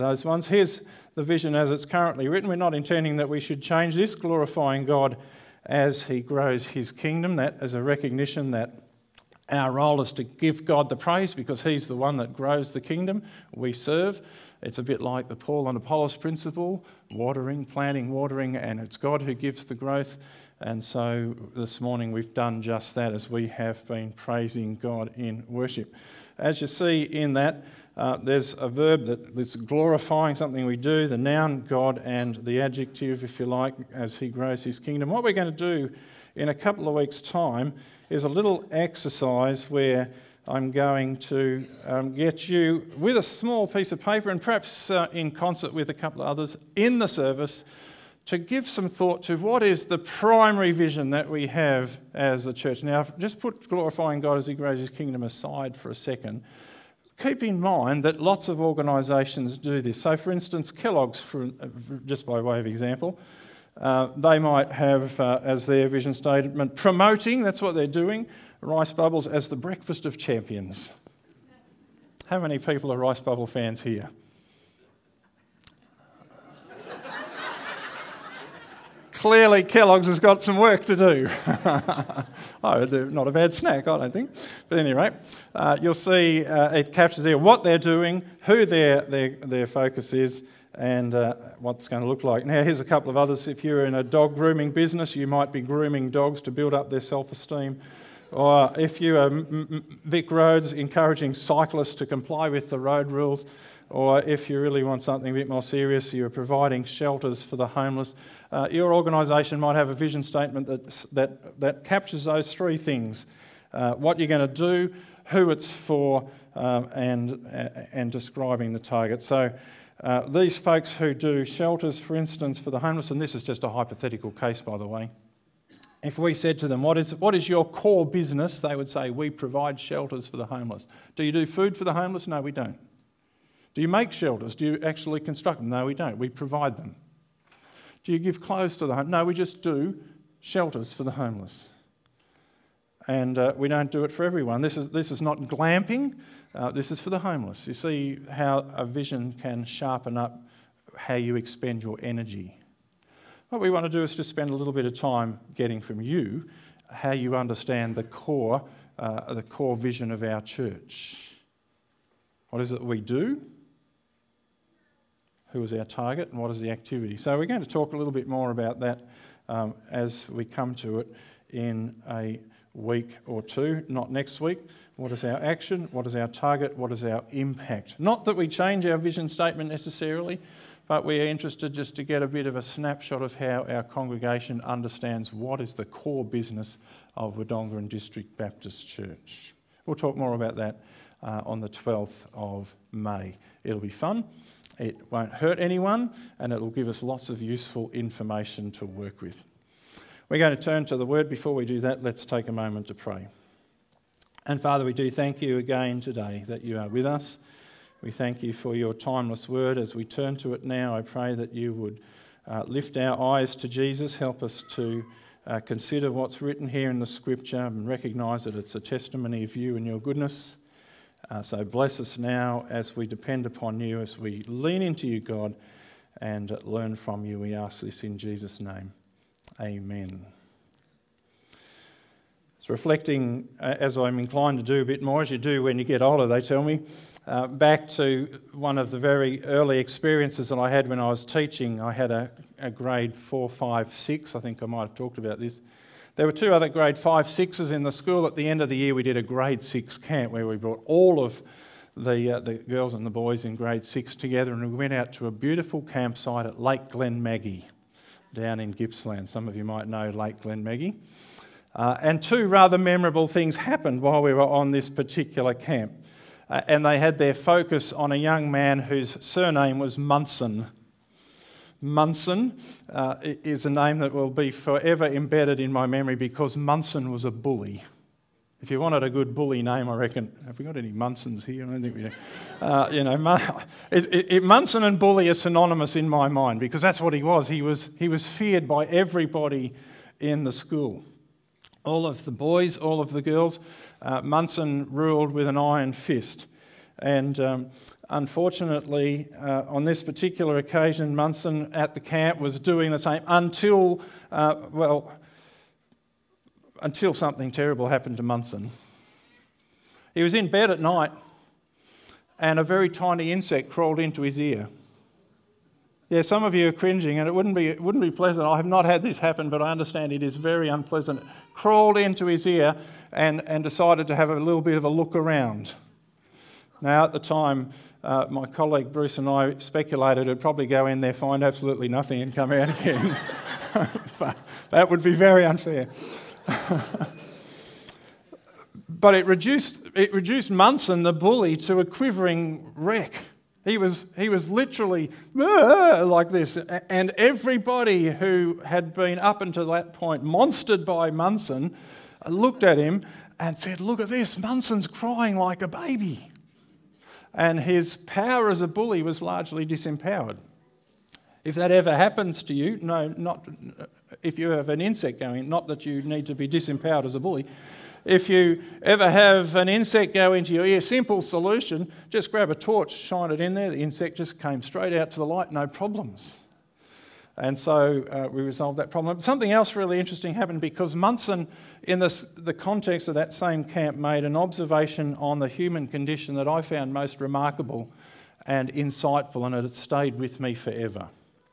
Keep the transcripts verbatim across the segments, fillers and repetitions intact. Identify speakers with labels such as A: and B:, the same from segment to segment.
A: Those ones. Here's the vision as it's currently written. We're not intending that we should change this, glorifying God as he grows his kingdom. That is a recognition that our role is to give God the praise because he's the one that grows the kingdom we serve. It's a bit like the Paul and Apollos principle, watering, planting, watering, and it's God who gives the growth. And so this morning we've done just that as we have been praising God in worship. As you see in that, Uh, there's a verb that, that's glorifying something we do, the noun God, and the adjective, if you like, as he grows his kingdom. What we're going to do in a couple of weeks' time is a little exercise where I'm going to um, get you with a small piece of paper and perhaps uh, in concert with a couple of others in the service to give some thought to what is the primary vision that we have as a church. Now, just put glorifying God as he grows his kingdom aside for a second. Keep in mind that lots of organisations do this. So, for instance, Kellogg's, for, just by way of example, uh, they might have uh, as their vision statement, promoting, that's what they're doing, Rice Bubbles as the breakfast of champions. How many people are Rice Bubble fans here? Clearly, Kellogg's has got some work to do. Oh, they're not a bad snack, I don't think. But at any rate, uh, you'll see uh, it captures there what they're doing, who their their, their focus is, and uh, what it's going to look like. Now, here's a couple of others. If you're in a dog grooming business, you might be grooming dogs to build up their self-esteem. Or if you are Vic Roads, encouraging cyclists to comply with the road rules. Or if you really want something a bit more serious, you're providing shelters for the homeless. Uh, your organisation might have a vision statement that that, that captures those three things. Uh, what you're going to do, who it's for, um, and, uh, and describing the target. So uh, these folks who do shelters, for instance, for the homeless, and this is just a hypothetical case, by the way. If we said to them, what is what is your core business? They would say, we provide shelters for the homeless. Do you do food for the homeless? No, we don't. Do you make shelters? Do you actually construct them? No, we don't. We provide them. Do you give clothes to the homeless? No, we just do shelters for the homeless. And uh, we don't do it for everyone. This is this is not glamping. Uh, this is for the homeless. You see how a vision can sharpen up how you expend your energy. What we want to do is just spend a little bit of time getting from you how you understand the core, uh, the core vision of our church. What is it we do? Who is our target and what is the activity? So we're going to talk a little bit more about that um, as we come to it in a week or two, not next week. What is our action? What is our target? What is our impact? Not that we change our vision statement necessarily, but we are interested just to get a bit of a snapshot of how our congregation understands what is the core business of Wodonga District Baptist Church. We'll talk more about that uh, on the twelfth of May. It'll be fun. It won't hurt anyone, and it'll give us lots of useful information to work with. We're going to turn to the Word. Before we do that, let's take a moment to pray. And Father, we do thank you again today that you are with us. We thank you for your timeless Word. As we turn to it now, I pray that you would uh, lift our eyes to Jesus, help us to uh, consider what's written here in the Scripture and recognise that it's a testimony of you and your goodness. Uh, so bless us now as we depend upon you, as we lean into you, God, and uh, learn from you. We ask this in Jesus' name. Amen. So reflecting, uh, as I'm inclined to do a bit more, as you do when you get older, they tell me, uh, back to one of the very early experiences that I had when I was teaching. I had a, a grade four, five, six. I think I might have talked about this. There were two other grade five, sixes in the school. At the end of the year, we did a grade six camp where we brought all of the uh, the girls and the boys in grade six together, and we went out to a beautiful campsite at Lake Glenmaggie down in Gippsland. Some of you might know Lake Glenmaggie. Uh, and two rather memorable things happened while we were on this particular camp. Uh, and they had their focus on a young man whose surname was Munson. Munson uh, is a name that will be forever embedded in my memory because Munson was a bully. If you wanted a good bully name, I reckon, have we got any Munsons here? I don't think we do. Uh, you know, it, it, it, Munson and bully are synonymous in my mind because that's what he was. He was he was feared by everybody in the school. All of the boys, all of the girls. Uh, Munson ruled with an iron fist. And um, unfortunately, uh, on this particular occasion, Munson at the camp was doing the same until, uh, well, until something terrible happened to Munson. He was in bed at night and a very tiny insect crawled into his ear. Yeah, some of you are cringing, and it wouldn't be it wouldn't be pleasant. I have not had this happen, but I understand it is very unpleasant. Crawled into his ear and, and decided to have a little bit of a look around. Now, at the time, uh, my colleague Bruce and I speculated it'd probably go in there, find absolutely nothing, and come out again. But that would be very unfair. But it reduced it reduced Munson, the bully, to a quivering wreck. He was he was literally like this, and everybody who had been up until that point monstered by Munson looked at him and said, "Look at this, Munson's crying like a baby." And his power as a bully was largely disempowered. If that ever happens to you, no, not if you have an insect going, not that you need to be disempowered as a bully. If you ever have an insect go into your ear, simple solution, just grab a torch, shine it in there, the insect just came straight out to the light, no problems. And so uh, we resolved that problem. Something else really interesting happened because Munson, in this, the context of that same camp, made an observation on the human condition that I found most remarkable and insightful, and it had stayed with me forever.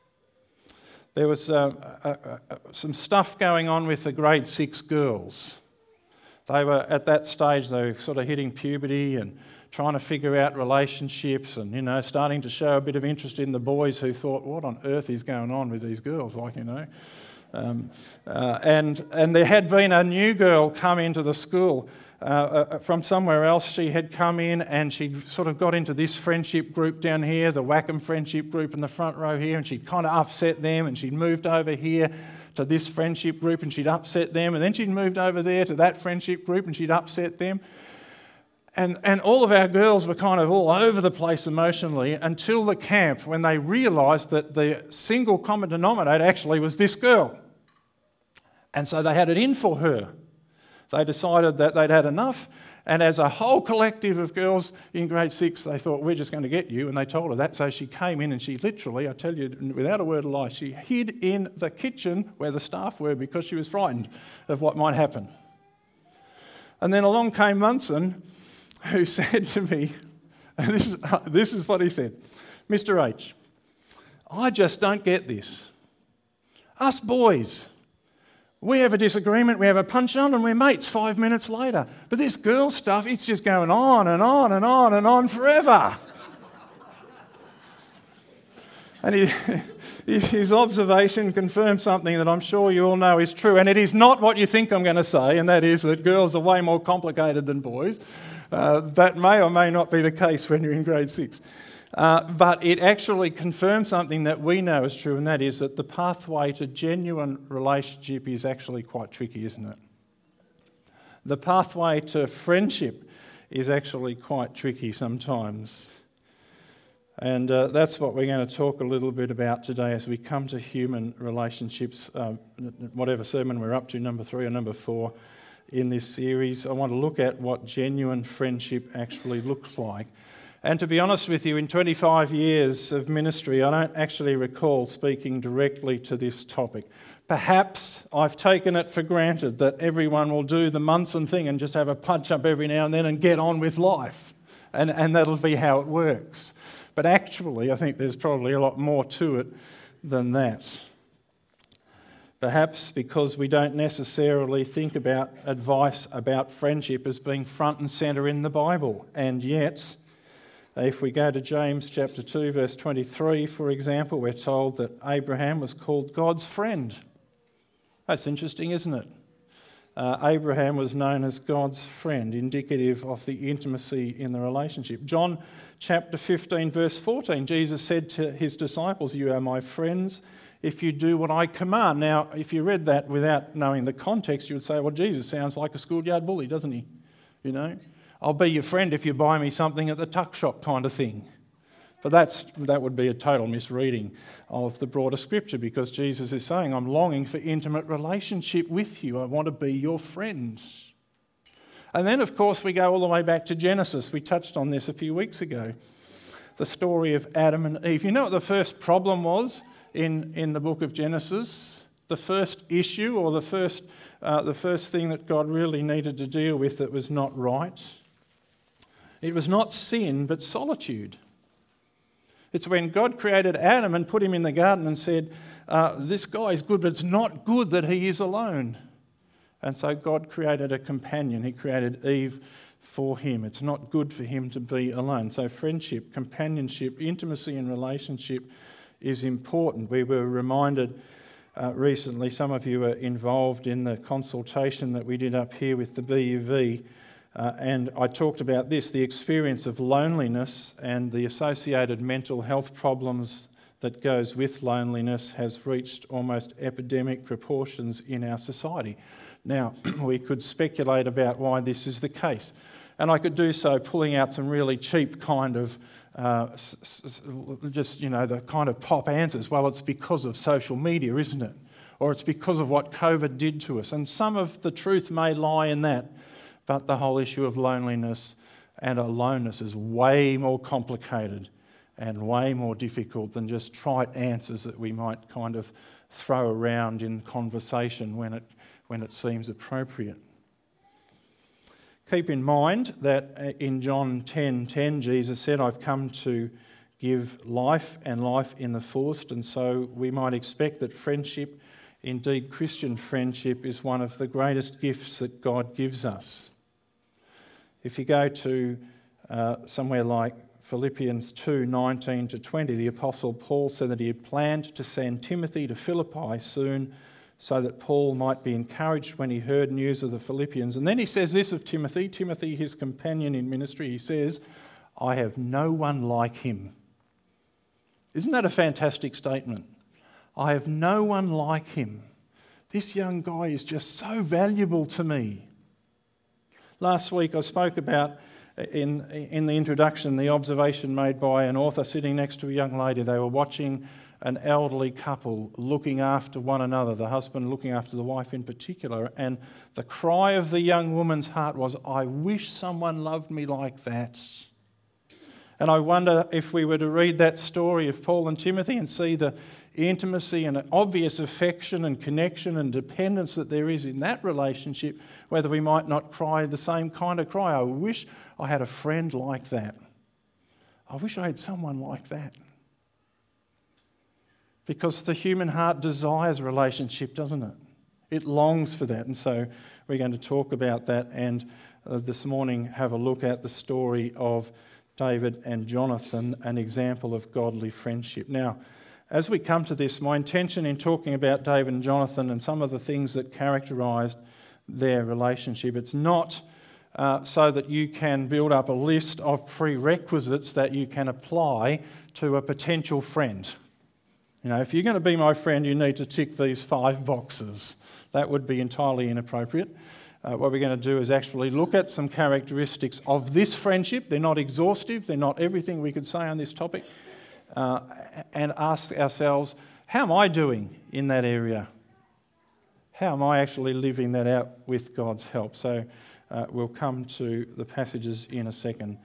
A: There was uh, uh, uh, some stuff going on with the grade six girls. They were at that stage, they were sort of hitting puberty and trying to figure out relationships and, you know, starting to show a bit of interest in the boys who thought, what on earth is going on with these girls, like, you know. Um, uh, and, and there had been a new girl come into the school uh, uh, from somewhere else. She had come in and she'd sort of got into this friendship group down here, the Wackham friendship group in the front row here, and she'd kind of upset them, and she'd moved over here to this friendship group and she'd upset them, and then she'd moved over there to that friendship group and she'd upset them. And, and all of our girls were kind of all over the place emotionally until the camp, when they realised that the single common denominator actually was this girl. And so they had it in for her. They decided that they'd had enough, and as a whole collective of girls in grade six, they thought, we're just going to get you, and they told her that. So she came in and she literally, I tell you, without a word of lie, she hid in the kitchen where the staff were because she was frightened of what might happen. And then along came Munson, who said to me, and this is, this is what he said, "Mister H, I just don't get this. Us boys, we have a disagreement, we have a punch-on, and we're mates five minutes later. But this girl stuff, it's just going on and on and on and on forever." And he, his observation confirms something that I'm sure you all know is true, and it is not what you think I'm going to say, and that is that girls are way more complicated than boys. Uh, that may or may not be the case when you're in grade six. Uh, but it actually confirms something that we know is true, and that is that the pathway to genuine relationship is actually quite tricky, isn't it? The pathway to friendship is actually quite tricky sometimes. And uh, that's what we're going to talk a little bit about today as we come to human relationships, uh, whatever sermon we're up to, number three or number four in this series. I want to look at what genuine friendship actually looks like. And to be honest with you, in twenty-five years of ministry, I don't actually recall speaking directly to this topic. Perhaps I've taken it for granted that everyone will do the Munson thing and just have a punch-up every now and then and get on with life. And, and that'll be how it works. But actually, I think there's probably a lot more to it than that. Perhaps because we don't necessarily think about advice about friendship as being front and centre in the Bible. And yet, if we go to James chapter two, verse twenty-three, for example, we're told that Abraham was called God's friend. That's interesting, isn't it? Uh, Abraham was known as God's friend, indicative of the intimacy in the relationship. John chapter fifteen, verse fourteen, Jesus said to his disciples, "You are my friends if you do what I command." Now, if you read that without knowing the context, you would say, well, Jesus sounds like a schoolyard bully, doesn't he? You know, I'll be your friend if you buy me something at the tuck shop kind of thing. But that's that would be a total misreading of the broader scripture, because Jesus is saying, I'm longing for intimate relationship with you. I want to be your friend. And then, of course, we go all the way back to Genesis. We touched on this a few weeks ago. The story of Adam and Eve. You know what the first problem was in, in the book of Genesis? The first issue or the first, uh, the first thing that God really needed to deal with that was not right? It was not sin, but solitude. It's when God created Adam and put him in the garden and said, uh, this guy is good, but it's not good that he is alone. And so God created a companion. He created Eve for him. It's not good for him to be alone. So friendship, companionship, intimacy and relationship is important. We were reminded uh, recently, some of you were involved in the consultation that we did up here with the B U V, uh, and I talked about this, the experience of loneliness and the associated mental health problems that goes with loneliness has reached almost epidemic proportions in our society. Now, we could speculate about why this is the case, and I could do so pulling out some really cheap kind of, uh, just, you know, the kind of pop answers. Well, it's because of social media, isn't it? Or it's because of what COVID did to us. And some of the truth may lie in that, but the whole issue of loneliness and aloneness is way more complicated and way more difficult than just trite answers that we might kind of throw around in conversation when it when it seems appropriate. Keep in mind that in John ten ten, Jesus said, I've come to give life and life in the fullest, and so we might expect that friendship, indeed Christian friendship, is one of the greatest gifts that God gives us. If you go to uh, somewhere like Philippians two nineteen to twenty, the Apostle Paul said that he had planned to send Timothy to Philippi soon so that Paul might be encouraged when he heard news of the Philippians. And then he says this of Timothy, Timothy, his companion in ministry, he says, I have no one like him. Isn't that a fantastic statement? I have no one like him. This young guy is just so valuable to me. Last week I spoke about, in, in the introduction, the observation made by an author sitting next to a young lady. They were watching an elderly couple looking after one another, the husband looking after the wife in particular, and the cry of the young woman's heart was, I wish someone loved me like that. And I wonder if we were to read that story of Paul and Timothy and see the intimacy and obvious affection and connection and dependence that there is in that relationship, whether we might not cry the same kind of cry. I wish I had a friend like that. I wish I had someone like that. Because the human heart desires relationship, doesn't it? It longs for that. And so we're going to talk about that and uh, this morning have a look at the story of David and Jonathan, an example of godly friendship. Now, as we come to this, my intention in talking about David and Jonathan and some of the things that characterised their relationship, it's not uh, so that you can build up a list of prerequisites that you can apply to a potential friend. You know, if you're going to be my friend, you need to tick these five boxes. That would be entirely inappropriate. Uh, what we're going to do is actually look at some characteristics of this friendship. They're not exhaustive. They're not everything we could say on this topic. Uh, and ask ourselves, how am I doing in that area? How am I actually living that out with God's help? So uh, we'll come to the passages in a second.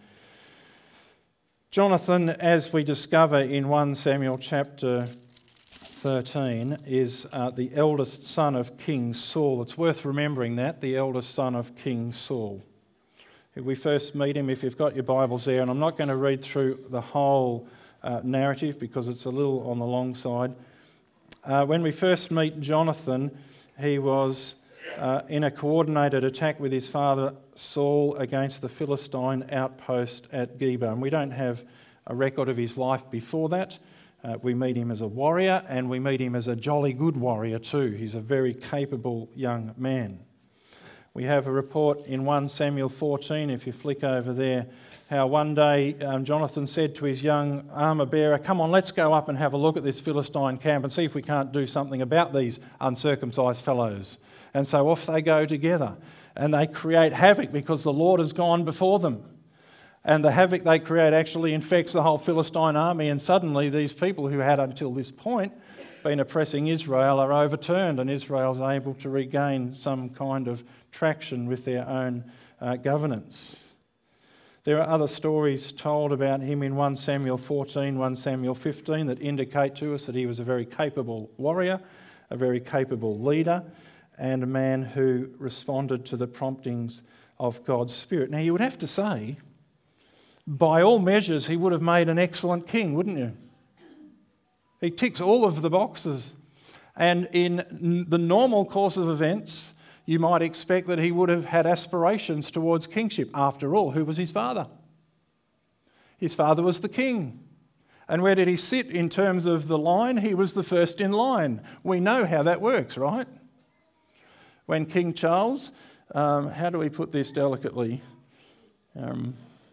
A: Jonathan, as we discover in First Samuel chapter thirteen, is uh, the eldest son of King Saul. It's worth remembering that, the eldest son of King Saul. We first meet him, if you've got your Bibles there, and I'm not going to read through the whole uh, narrative because it's a little on the long side. Uh, when we first meet Jonathan, he was uh, in a coordinated attack with his father Saul against the Philistine outpost at Geba. And we don't have a record of his life before that. Uh, we meet him as a warrior, and we meet him as a jolly good warrior too. He's a very capable young man. We have a report in First Samuel fourteen, if you flick over there, how one day um, Jonathan said to his young armour bearer, come on, let's go up and have a look at this Philistine camp and see if we can't do something about these uncircumcised fellows. And so off they go together, and they create havoc because the Lord has gone before them. And the havoc they create actually infects the whole Philistine army, and suddenly these people who had until this point been oppressing Israel are overturned, and Israel's able to regain some kind of traction with their own uh, governance. There are other stories told about him in First Samuel fourteen, First Samuel fifteen that indicate to us that he was a very capable warrior, a very capable leader, and a man who responded to the promptings of God's Spirit. Now, you would have to say, by all measures, he would have made an excellent king, wouldn't you? He ticks all of the boxes. And in the normal course of events, you might expect that he would have had aspirations towards kingship. After all, who was his father? His father was the king. And where did he sit in terms of the line? He was the first in line. We know how that works, right? When King Charles, um, how do we put this delicately? Um,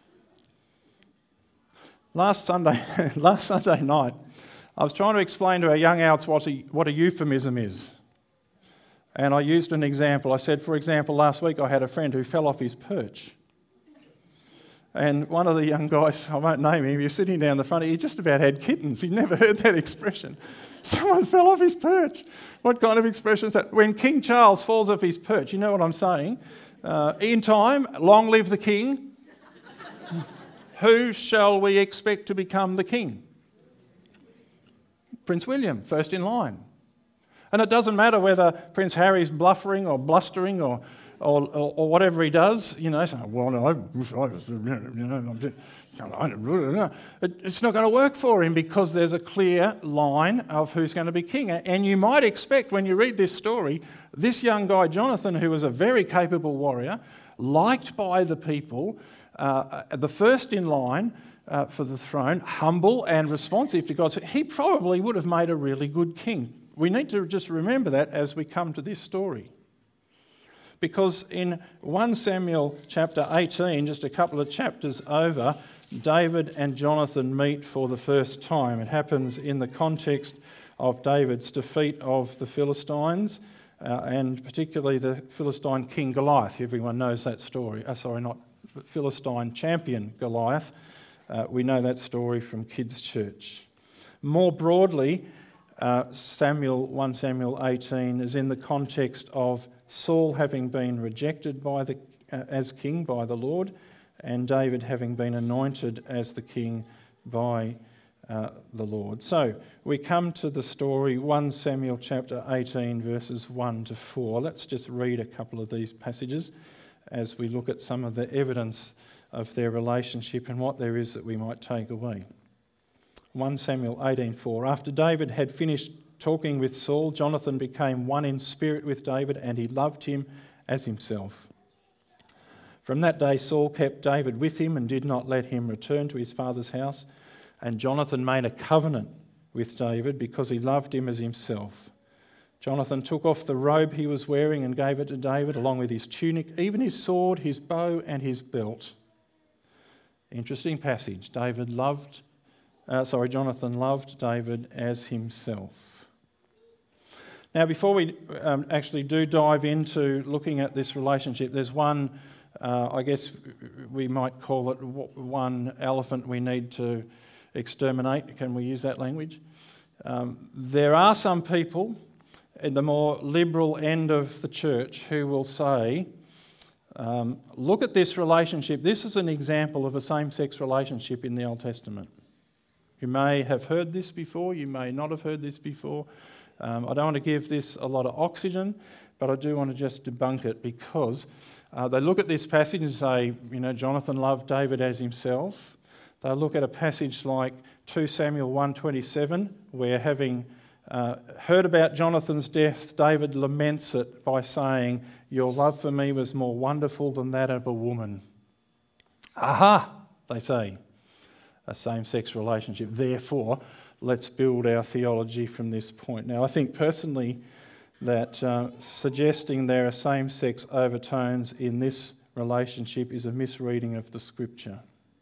A: last Sunday, last Sunday night, I was trying to explain to our young outs what a, what a euphemism is. And I used an example. I said, for example, last week I had a friend who fell off his perch. And one of the young guys, I won't name him, he was sitting down the front, he just about had kittens. He'd never heard that expression. Someone fell off his perch. What kind of expression is that? When King Charles falls off his perch, you know what I'm saying? Uh, in time, long live the king. Who shall we expect to become the king? Prince William, first in line. And it doesn't matter whether Prince Harry's bluffering or blustering or or, or, or whatever he does, you know, saying, well, no, I wish I was, you know, I'm just, it's not going to work for him because there's a clear line of who's going to be king. And you might expect when you read this story, this young guy, Jonathan, who was a very capable warrior, liked by the people, uh, the first in line uh, for the throne, humble and responsive to God, he probably would have made a really good king. We need to just remember that as we come to this story. Because in First Samuel chapter eighteen, just a couple of chapters over, David and Jonathan meet for the first time. It happens in the context of David's defeat of the Philistines, uh, and particularly the Philistine king Goliath. Everyone knows that story. Uh, sorry, not Philistine champion Goliath. Uh, we know that story from Kids' Church. More broadly, uh, Samuel, First Samuel eighteen is in the context of Saul having been rejected by the, uh, as king by the Lord, and David having been anointed as the king by uh, the Lord. So we come to the story, First Samuel chapter eighteen, verses one to four. Let's just read a couple of these passages as we look at some of the evidence of their relationship and what there is that we might take away. First Samuel eighteen four. After David had finished talking with Saul, Jonathan became one in spirit with David, and he loved him as himself. From that day, Saul kept David with him and did not let him return to his father's house. And Jonathan made a covenant with David because he loved him as himself. Jonathan took off the robe he was wearing and gave it to David, along with his tunic, even his sword, his bow, and his belt. Interesting passage. David loved, uh, sorry, Jonathan loved David as himself. Now, before we um, actually do dive into looking at this relationship, there's one, uh, I guess we might call it one elephant we need to exterminate. Can we use that language? Um, there are some people in the more liberal end of the church who will say, um, look at this relationship. This is an example of a same-sex relationship in the Old Testament. You may have heard this before, you may not have heard this before. Um, I don't want to give this a lot of oxygen, but I do want to just debunk it because uh, they look at this passage and say, you know, Jonathan loved David as himself. They look at a passage like Second Samuel one twenty-seven, where having uh, heard about Jonathan's death, David laments it by saying, your love for me was more wonderful than that of a woman. Aha, they say, a same-sex relationship. Therefore, let's build our theology from this point. Now, I think personally that uh, suggesting there are same-sex overtones in this relationship is a misreading of the Scripture.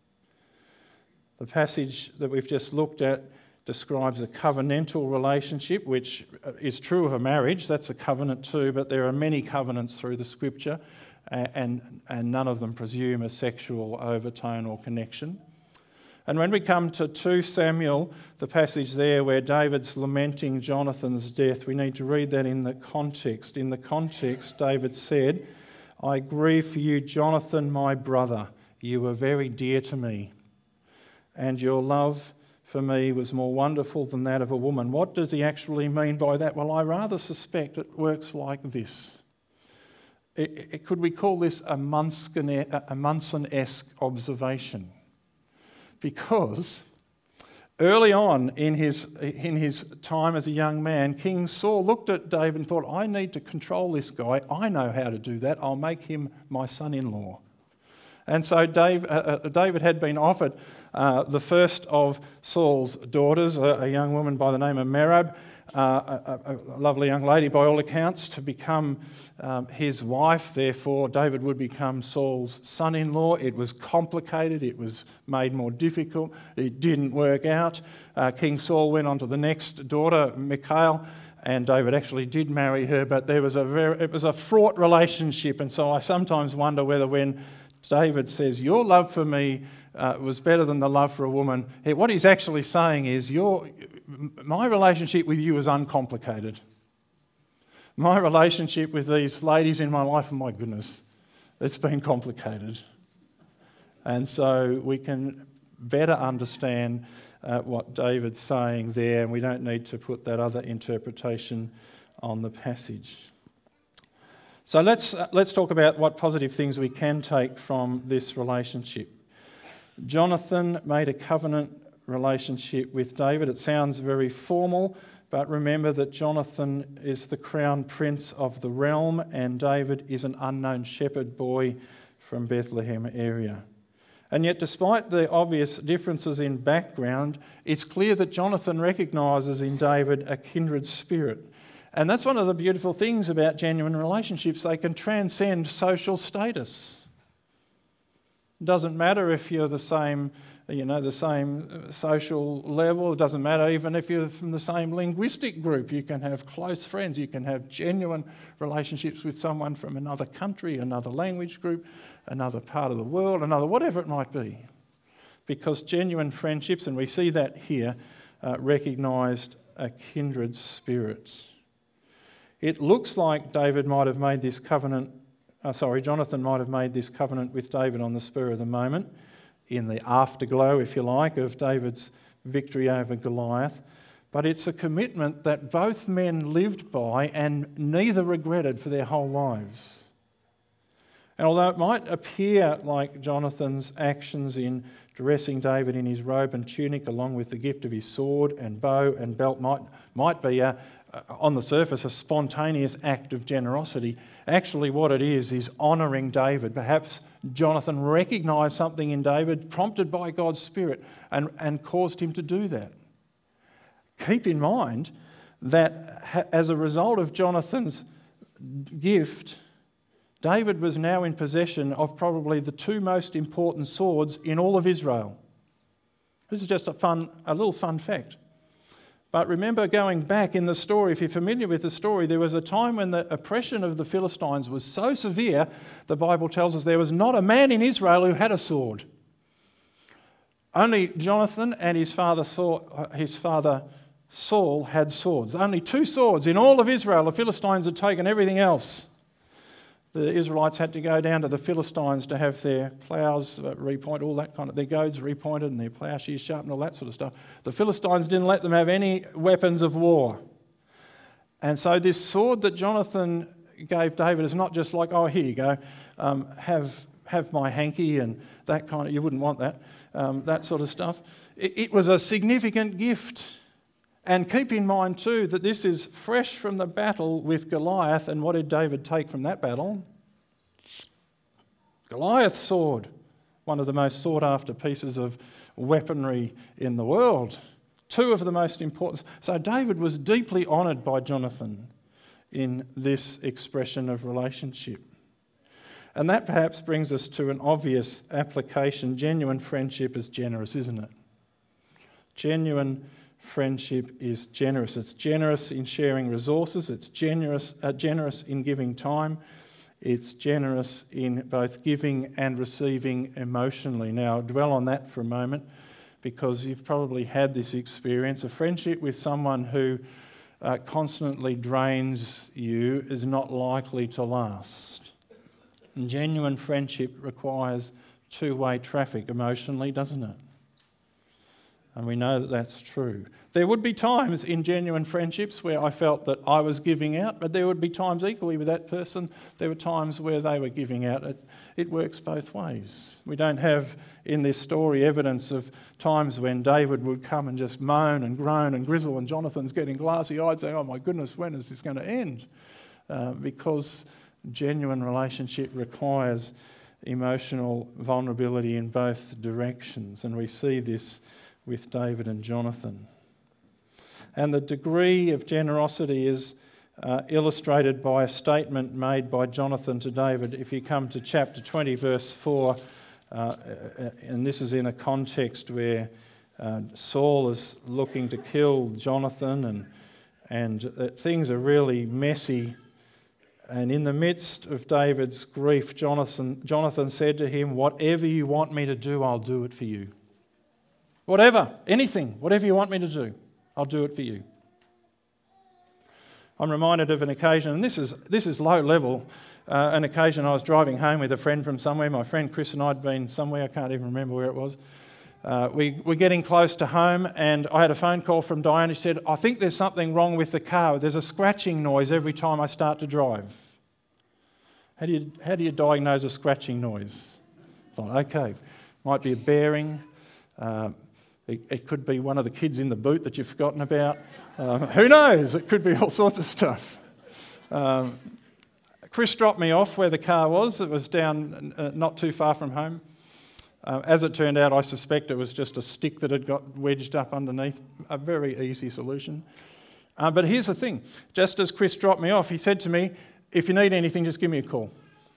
A: The passage that we've just looked at describes a covenantal relationship, which is true of a marriage. That's a covenant too, but there are many covenants through the Scripture, and, and none of them presume a sexual overtone or connection. And when we come to Second Samuel, the passage there where David's lamenting Jonathan's death, we need to read that in the context. In the context, David said, I grieve for you, Jonathan, my brother. You were very dear to me, and your love for me was more wonderful than that of a woman." What does he actually mean by that? Well, I rather suspect it works like this. It, it, could we call this a Munson, a Munson-esque observation? Because early on in his, in his time as a young man, King Saul looked at David and thought, I need to control this guy. I know how to do that. I'll make him my son-in-law. And so Dave, uh, David had been offered uh, the first of Saul's daughters, a, a young woman by the name of Merab, uh, a, a lovely young lady by all accounts, to become um, his wife. Therefore, David would become Saul's son-in-law. It was complicated. It was made more difficult. It didn't work out. Uh, King Saul went on to the next daughter, Michal, and David actually did marry her, but there was a very, it was a fraught relationship. And so I sometimes wonder whether when David says, your love for me uh, was better than the love for a woman, what he's actually saying is, your, my relationship with you is uncomplicated. My relationship with these ladies in my life, oh my goodness, it's been complicated. And so we can better understand uh, what David's saying there, and we don't need to put that other interpretation on the passage. So let's uh, let's talk about what positive things we can take from this relationship. Jonathan made a covenant relationship with David. It sounds very formal, but remember that Jonathan is the crown prince of the realm and David is an unknown shepherd boy from Bethlehem area. And yet, despite the obvious differences in background, it's clear that Jonathan recognises in David a kindred spirit. And that's one of the beautiful things about genuine relationships. They can transcend social status. It doesn't matter if you're the same, you know, the same social level. It doesn't matter even if you're from the same linguistic group. You can have close friends. You can have genuine relationships with someone from another country, another language group, another part of the world, another whatever it might be. Because genuine friendships, and we see that here, uh, recognised a kindred spirit. It looks like David might have made this covenant, uh, sorry, Jonathan might have made this covenant with David on the spur of the moment, in the afterglow, if you like, of David's victory over Goliath. But it's a commitment that both men lived by and neither regretted for their whole lives. And although it might appear like Jonathan's actions in dressing David in his robe and tunic along with the gift of his sword and bow and belt might, might be a on the surface, a spontaneous act of generosity. Actually, what it is, is honouring David. Perhaps Jonathan recognised something in David, prompted by God's Spirit, and, and caused him to do that. Keep in mind that as a result of Jonathan's gift, David was now in possession of probably the two most important swords in all of Israel. This is just a fun, a little fun fact. But remember, going back in the story, if you're familiar with the story, there was a time when the oppression of the Philistines was so severe, the Bible tells us there was not a man in Israel who had a sword. Only Jonathan and his father Saul, his father Saul had swords. Only two swords in all of Israel. The Philistines had taken everything else. The Israelites had to go down to the Philistines to have their ploughs uh, repointed, all that kind of, their goads repointed and their ploughshares sharpened, all that sort of stuff. The Philistines didn't let them have any weapons of war. And so this sword that Jonathan gave David is not just like, oh, here you go, um, have have my hanky and that kind of, you wouldn't want that, um, that sort of stuff. It, it was a significant gift. And keep in mind too that this is fresh from the battle with Goliath. And what did David take from that battle? Goliath's sword, one of the most sought after pieces of weaponry in the world. Two of the most important. So David was deeply honoured by Jonathan in this expression of relationship. And that perhaps brings us to an obvious application. Genuine friendship is generous, isn't it? Genuine friendship is generous. It's generous in sharing resources. It's generous, uh, generous in giving time. It's generous in both giving and receiving emotionally. Now, dwell on that for a moment, because you've probably had this experience. A friendship with someone who uh, constantly drains you is not likely to last. And genuine friendship requires two-way traffic emotionally, doesn't it? And we know that that's true. There would be times in genuine friendships where I felt that I was giving out, but there would be times equally with that person, there were times where they were giving out. It, it works both ways. We don't have in this story evidence of times when David would come and just moan and groan and grizzle and Jonathan's getting glassy-eyed saying, oh my goodness, when is this going to end? Uh, because genuine relationship requires emotional vulnerability in both directions, and we see this with David and Jonathan. And the degree of generosity is uh, illustrated by a statement made by Jonathan to David. If you come to chapter twenty, verse four, uh, and this is in a context where uh, Saul is looking to kill Jonathan, and, and uh, things are really messy. And in the midst of David's grief, Jonathan, Jonathan said to him, whatever you want me to do, I'll do it for you. Whatever, anything, whatever you want me to do, I'll do it for you. I'm reminded of an occasion, and this is this is low level, uh, an occasion I was driving home with a friend from somewhere. My friend Chris and I had been somewhere, I can't even remember where it was. Uh, we were getting close to home, and I had a phone call from Diane. She said, I think there's something wrong with the car. There's a scratching noise every time I start to drive. How do you, how do you diagnose a scratching noise? I thought, okay, might be a bearing. Uh, it, it could be one of the kids in the boot that you've forgotten about. Um, who knows? It could be all sorts of stuff. Um, Chris dropped me off where the car was. It was down uh, not too far from home. Uh, as it turned out, I suspect it was just a stick that had got wedged up underneath. A very easy solution. Uh, but here's the thing. Just as Chris dropped me off, he said to me, if you need anything, just give me a call.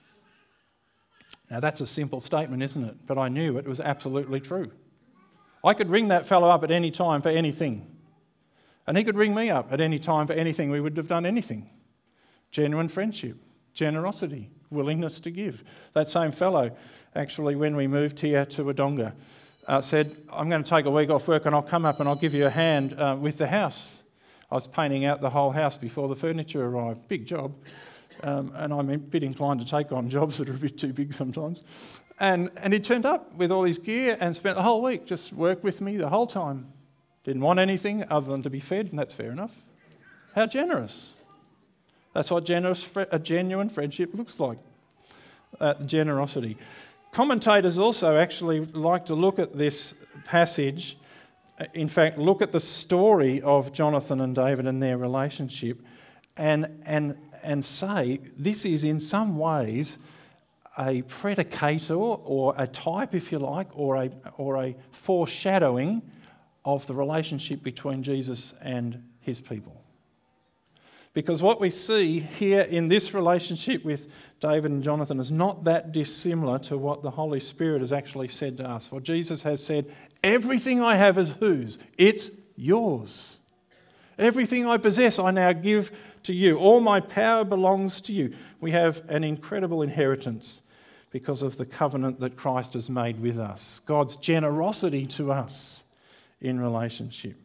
A: Now, that's a simple statement, isn't it? But I knew it was absolutely true. I could ring that fellow up at any time for anything. And he could ring me up at any time for anything. We would have done anything. Genuine friendship, generosity, willingness to give. That same fellow, actually, when we moved here to Wodonga, uh, said, I'm going to take a week off work and I'll come up and I'll give you a hand uh, with the house. I was painting out the whole house before the furniture arrived. Big job. Um, and I'm a bit inclined to take on jobs that are a bit too big sometimes. And, and he turned up with all his gear and spent the whole week, just worked with me the whole time. Didn't want anything other than to be fed, and that's fair enough. How generous. That's what generous, a genuine friendship looks like. Uh, generosity. Commentators also actually like to look at this passage, in fact, look at the story of Jonathan and David and their relationship, and, and, and say this is in some ways a predicator or a type, if you like, or a, or a foreshadowing of the relationship between Jesus and his people. Because what we see here in this relationship with David and Jonathan is not that dissimilar to what the Holy Spirit has actually said to us. For Jesus has said, everything I have is whose? It's yours. Everything I possess I now give to you. All my power belongs to you. We have an incredible inheritance because of the covenant that Christ has made with us. God's generosity to us in relationship.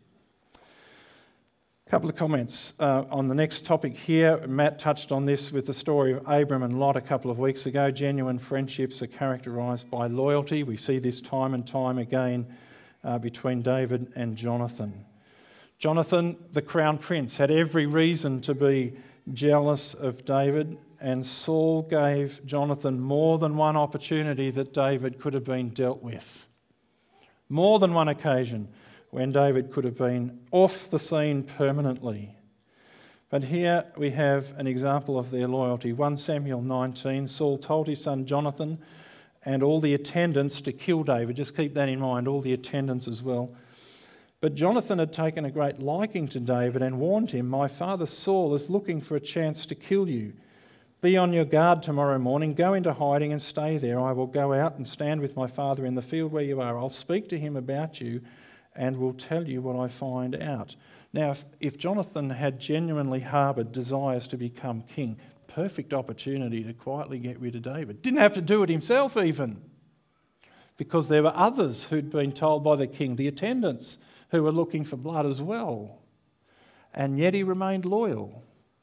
A: A couple of comments uh, on the next topic here. Matt touched on this with the story of Abram and Lot a couple of weeks ago. Genuine friendships are characterised by loyalty. We see this time and time again uh, between David and Jonathan. Jonathan, the crown prince, had every reason to be jealous of David, and Saul gave Jonathan more than one opportunity that David could have been dealt with. More than one occasion when David could have been off the scene permanently. But here we have an example of their loyalty. First Samuel nineteen, Saul told his son Jonathan and all the attendants to kill David. Just keep that in mind, all the attendants as well. But Jonathan had taken a great liking to David and warned him, my father Saul is looking for a chance to kill you. Be on your guard tomorrow morning, go into hiding and stay there. I will go out and stand with my father in the field where you are. I'll speak to him about you and will tell you what I find out. Now, if, if Jonathan had genuinely harboured desires to become king, perfect opportunity to quietly get rid of David. Didn't have to do it himself even, because there were others who'd been told by the king, the attendants, who were looking for blood as well. And yet he remained loyal.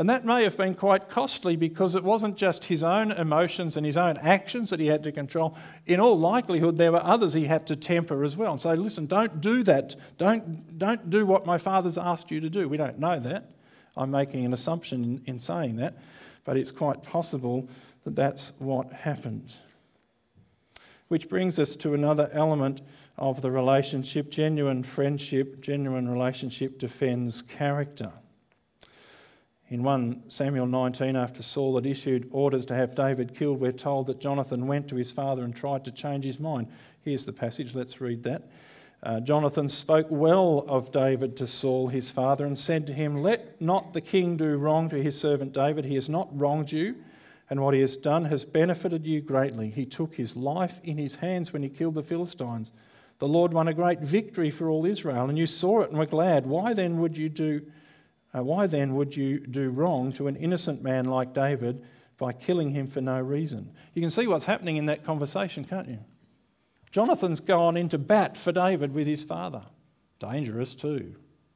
A: And that may have been quite costly because it wasn't just his own emotions and his own actions that he had to control. In all likelihood, there were others he had to temper as well and say, listen, don't do that. Don't, don't do what my father's asked you to do. We don't know that. I'm making an assumption in, in saying that, but it's quite possible that that's what happened. Which brings us to another element of the relationship. Genuine friendship, genuine relationship defends character. In First Samuel nineteen, after Saul had issued orders to have David killed, we're told that Jonathan went to his father and tried to change his mind. Here's the passage, let's read that. Uh, Jonathan spoke well of David to Saul, his father, and said to him, "Let not the king do wrong to his servant David. He has not wronged you, and what he has done has benefited you greatly. He took his life in his hands when he killed the Philistines. The Lord won a great victory for all Israel, and you saw it and were glad. Why then would you do Uh, why then would you do wrong to an innocent man like David by killing him for no reason?" You can see what's happening in that conversation, can't you? Jonathan's gone into bat for David with his father. Dangerous too.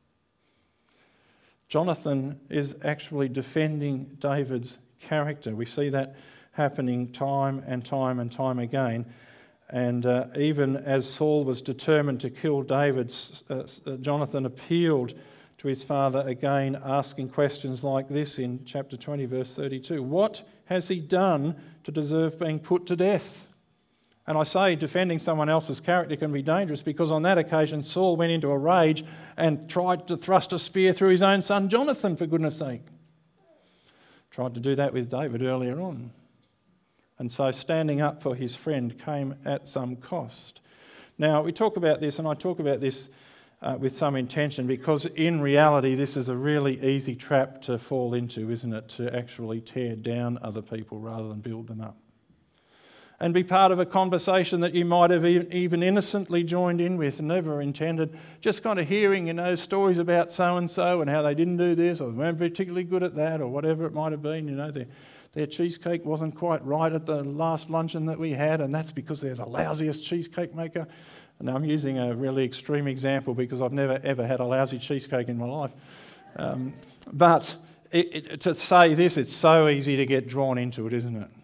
A: Jonathan is actually defending David's character. We see that happening time and time and time again. And uh, even as Saul was determined to kill David, uh, Jonathan appealed to his father again, asking questions like this in chapter twenty, verse thirty-two. What has he done to deserve being put to death? And I say defending someone else's character can be dangerous because on that occasion Saul went into a rage and tried to thrust a spear through his own son Jonathan, for goodness sake. Tried to do that with David earlier on. And so standing up for his friend came at some cost. Now, we talk about this, and I talk about this Uh, with some intention, because in reality this is a really easy trap to fall into, isn't it? To actually tear down other people rather than build them up. And be part of a conversation that you might have even innocently joined in with, never intended, just kind of hearing, you know, stories about so-and-so and how they didn't do this or they weren't particularly good at that or whatever it might have been. You know, their, their cheesecake wasn't quite right at the last luncheon that we had, and that's because they're the lousiest cheesecake maker. Now, I'm using a really extreme example because I've never ever had a lousy cheesecake in my life. Um, but it, it, to say this, it's so easy to get drawn into it, isn't it?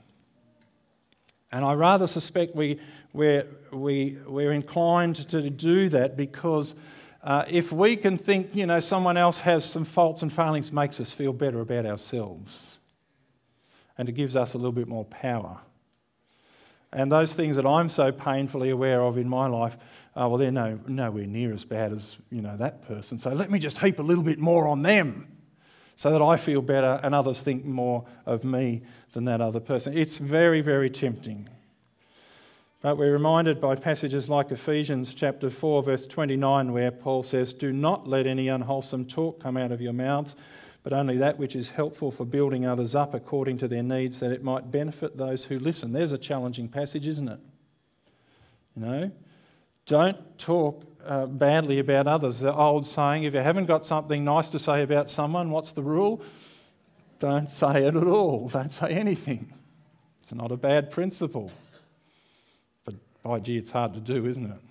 A: And I rather suspect we, we're, we, we're inclined to do that because uh, if we can think, you know, someone else has some faults and failings, it makes us feel better about ourselves. And it gives us a little bit more power. And those things that I'm so painfully aware of in my life, uh, well, they're no, nowhere near as bad as, you know, that person. So let me just heap a little bit more on them so that I feel better and others think more of me than that other person. It's very, very tempting. But we're reminded by passages like Ephesians chapter four, verse twenty-nine, where Paul says, "Do not let any unwholesome talk come out of your mouths, but only that which is helpful for building others up according to their needs, that it might benefit those who listen." There's a challenging passage, isn't it? You know, don't talk uh, badly about others. The old saying, if you haven't got something nice to say about someone, what's the rule? Don't say it at all. Don't say anything. It's not a bad principle. But by gee, it's hard to do, isn't it?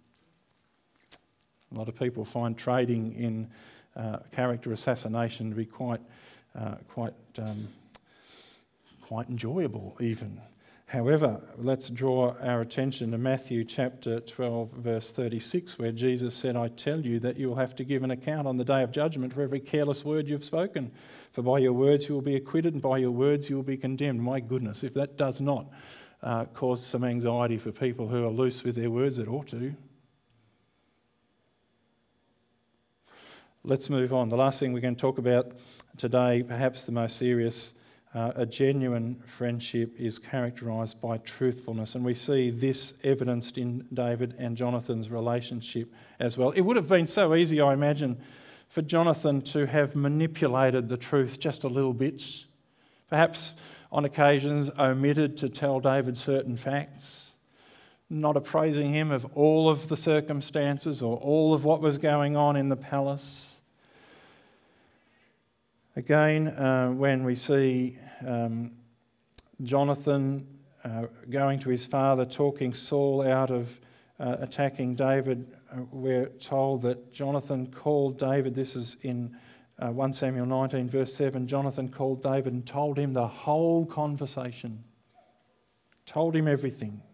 A: A lot of people find trading in Uh, character assassination to be quite, uh, quite, um, quite enjoyable even. However, let's draw our attention to Matthew chapter twelve, verse thirty-six, where Jesus said, "I tell you that you will have to give an account on the day of judgment for every careless word you've spoken. For by your words you will be acquitted, and by your words you will be condemned." My goodness, if that does not uh, cause some anxiety for people who are loose with their words, it ought to. Let's move on. The last thing we're going to talk about today, perhaps the most serious, uh, a genuine friendship is characterised by truthfulness. And we see this evidenced in David and Jonathan's relationship as well. It would have been so easy, I imagine, for Jonathan to have manipulated the truth just a little bit. Perhaps on occasions omitted to tell David certain facts, not appraising him of all of the circumstances or all of what was going on in the palace. Again, uh, when we see um, Jonathan uh, going to his father, talking Saul out of uh, attacking David, uh, we're told that Jonathan called David, this is in uh, First Samuel nineteen verse seven, Jonathan called David and told him the whole conversation. Told him everything.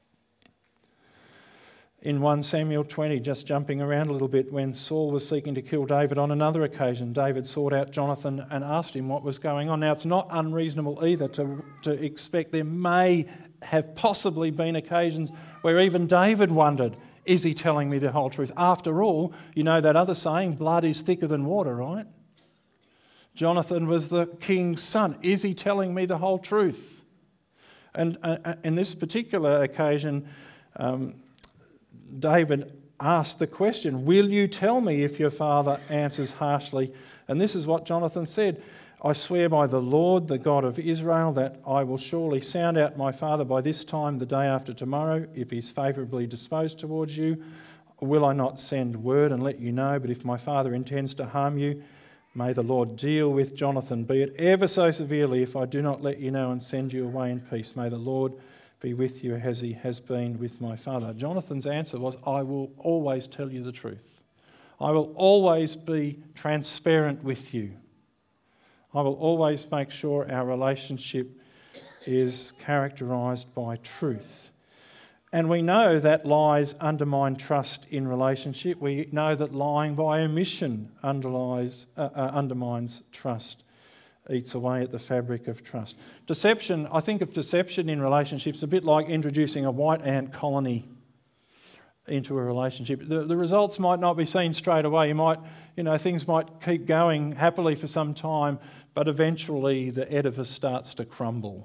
A: In First Samuel twenty, just jumping around a little bit, when Saul was seeking to kill David on another occasion, David sought out Jonathan and asked him what was going on. Now, it's not unreasonable either to, to expect there may have possibly been occasions where even David wondered, is he telling me the whole truth? After all, you know that other saying, blood is thicker than water, right? Jonathan was the king's son. Is he telling me the whole truth? And uh, in this particular occasion, um, David asked the question, will you tell me if your father answers harshly? And this is what Jonathan said, I swear by the Lord, the God of Israel, that I will surely sound out my father by this time the day after tomorrow, if he's favourably disposed towards you. Will I not send word and let you know? But if my father intends to harm you, may the Lord deal with Jonathan, be it ever so severely, if I do not let you know and send you away in peace. May the Lord be with you as he has been with my father. Jonathan's answer was, I will always tell you the truth. I will always be transparent with you. I will always make sure our relationship is characterised by truth. And we know that lies undermine trust in relationship. We know that lying by omission underlies, uh, uh, undermines trust, eats away at the fabric of trust. Deception, I think of deception in relationships a bit like introducing a white ant colony into a relationship. The, the results might not be seen straight away. You might, you know, things might keep going happily for some time, but eventually the edifice starts to crumble.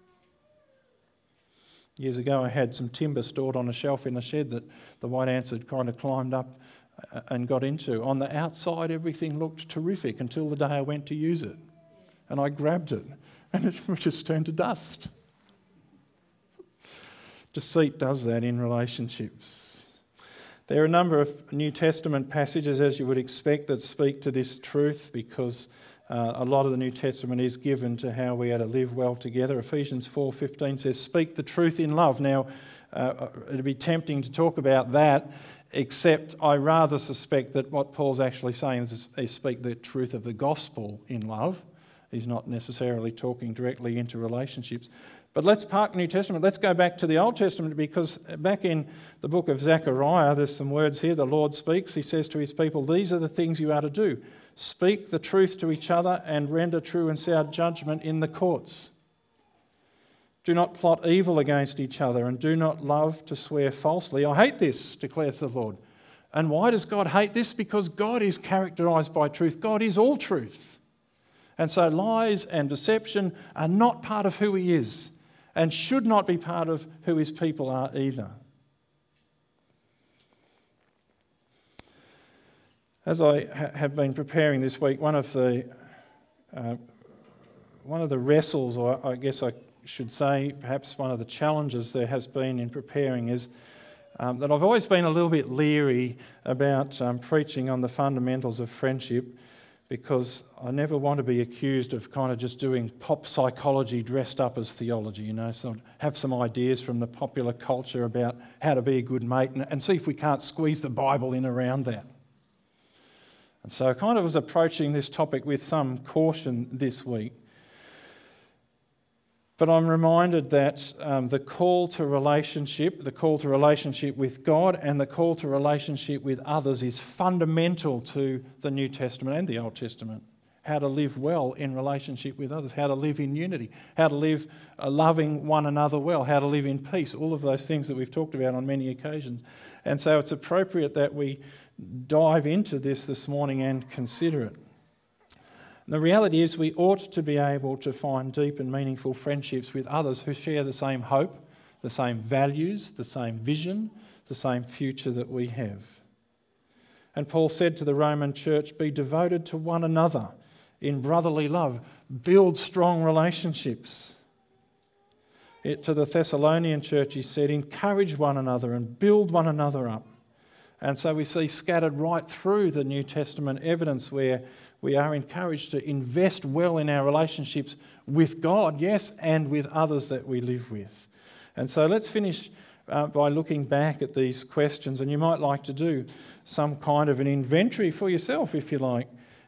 A: Years ago I had some timber stored on a shelf in a shed that the white ants had kind of climbed up and got into. On the outside everything looked terrific until the day I went to use it. And I grabbed it and it just turned to dust. Deceit does that in relationships. There are a number of New Testament passages, as you would expect, that speak to this truth, because uh, a lot of the New Testament is given to how we are to live well together. Ephesians four fifteen says, speak the truth in love. Now, uh, it'd be tempting to talk about that, except I rather suspect that what Paul's actually saying is, is speak the truth of the gospel in love. He's not necessarily talking directly into relationships. But let's park New Testament. Let's go back to the Old Testament, because back in the book of Zechariah, there's some words here. The Lord speaks. He says to his people, these are the things you are to do. Speak the truth to each other and render true and sound judgment in the courts. Do not plot evil against each other, and do not love to swear falsely. I hate this, declares the Lord. And why does God hate this? Because God is characterised by truth. God is all truth. And so lies and deception are not part of who he is, and should not be part of who his people are either. As I ha- have been preparing this week, one of the uh, one of the wrestles, or I guess I should say, perhaps one of the challenges there has been in preparing is um, that I've always been a little bit leery about um, preaching on the fundamentals of friendship, because I never want to be accused of kind of just doing pop psychology dressed up as theology, you know, so have some ideas from the popular culture about how to be a good mate, and, and see if we can't squeeze the Bible in around that. And so I kind of was approaching this topic with some caution this week. But I'm reminded that um, the call to relationship, the call to relationship with God and the call to relationship with others is fundamental to the New Testament and the Old Testament. How to live well in relationship with others, how to live in unity, how to live uh, loving one another well, how to live in peace, all of those things that we've talked about on many occasions. And so it's appropriate that we dive into this this morning and consider it. The reality is we ought to be able to find deep and meaningful friendships with others who share the same hope, the same values, the same vision, the same future that we have. And Paul said to the Roman church, be devoted to one another in brotherly love, build strong relationships. It, to the Thessalonian church he said, encourage one another and build one another up. And so we see scattered right through the New Testament evidence where we are encouraged to invest well in our relationships with God, yes, and with others that we live with. And so let's finish uh, by looking back at these questions, and you might like to do some kind of an inventory for yourself, if you like,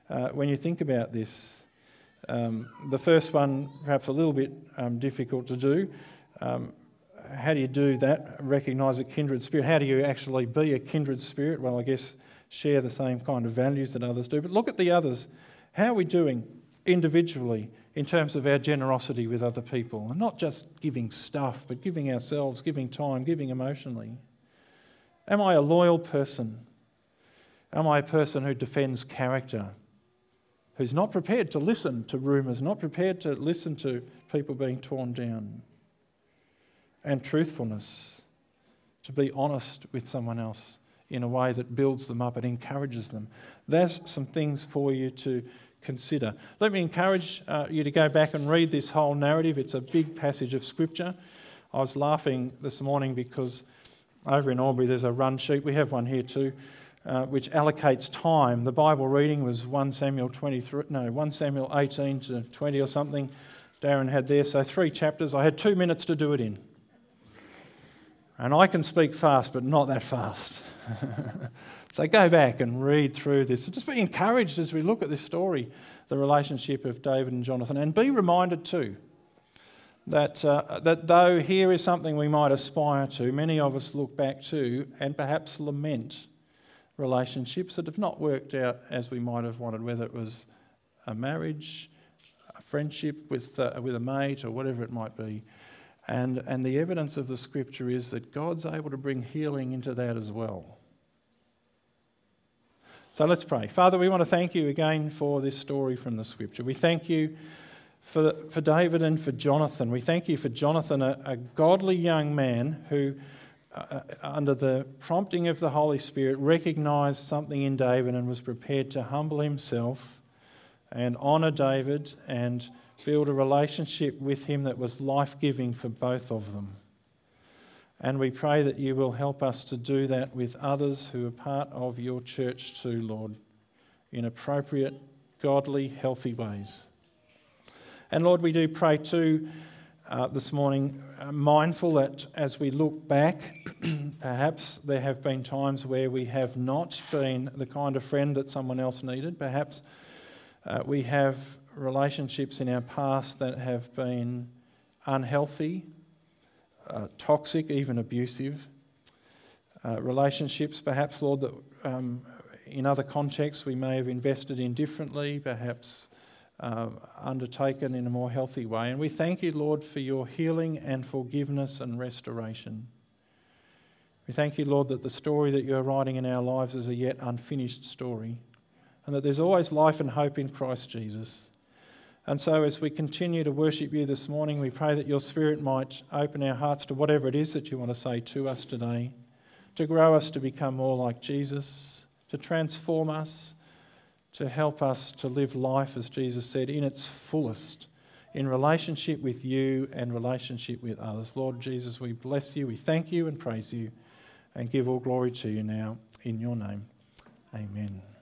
A: uh, when you think about this. Um, the first one, perhaps a little bit um, difficult to do. Um, how do you do that? Recognise a kindred spirit. How do you actually be a kindred spirit? Well, I guess share the same kind of values that others do. But look at the others. How are we doing individually in terms of our generosity with other people? And not just giving stuff, but giving ourselves, giving time, giving emotionally. Am I a loyal person? Am I a person who defends character? Who's not prepared to listen to rumours, not prepared to listen to people being torn down? And truthfulness, to be honest with someone else in a way that builds them up and encourages them. There's some things for you to consider. Let me encourage uh, you to go back and read this whole narrative. It's a big passage of Scripture. I was laughing this morning because over in Albury there's a run sheet. We have one here too, uh, which allocates time. The Bible reading was First Samuel twenty-three, no, First Samuel eighteen to twenty or something. Darren had there, so three chapters. I had two minutes to do it in. And I can speak fast, but not that fast. So go back and read through this. And just be encouraged as we look at this story, the relationship of David and Jonathan. And be reminded too that, uh, that though here is something we might aspire to, many of us look back to and perhaps lament relationships that have not worked out as we might have wanted, whether it was a marriage, a friendship with, uh, with a mate or whatever it might be. And, and the evidence of the Scripture is that God's able to bring healing into that as well. So let's pray. Father, we want to thank you again for this story from the Scripture. We thank you for, for David and for Jonathan. We thank you for Jonathan, a, a godly young man who, uh, under the prompting of the Holy Spirit, recognised something in David and was prepared to humble himself and honour David and build a relationship with him that was life-giving for both of them. And we pray that you will help us to do that with others who are part of your church too, Lord, in appropriate, godly, healthy ways. And Lord, we do pray too uh, this morning, uh, mindful that as we look back, perhaps there have been times where we have not been the kind of friend that someone else needed. Perhaps uh, we have relationships in our past that have been unhealthy, uh, toxic, even abusive. Uh, relationships, perhaps, Lord, that um, in other contexts we may have invested in differently, perhaps uh, undertaken in a more healthy way. And we thank you, Lord, for your healing and forgiveness and restoration. We thank you, Lord, that the story that you're writing in our lives is a yet unfinished story, and that there's always life and hope in Christ Jesus. And so as we continue to worship you this morning, we pray that your Spirit might open our hearts to whatever it is that you want to say to us today, to grow us to become more like Jesus, to transform us, to help us to live life, as Jesus said, in its fullest, in relationship with you and relationship with others. Lord Jesus, we bless you, we thank you and praise you, and give all glory to you now in your name. Amen.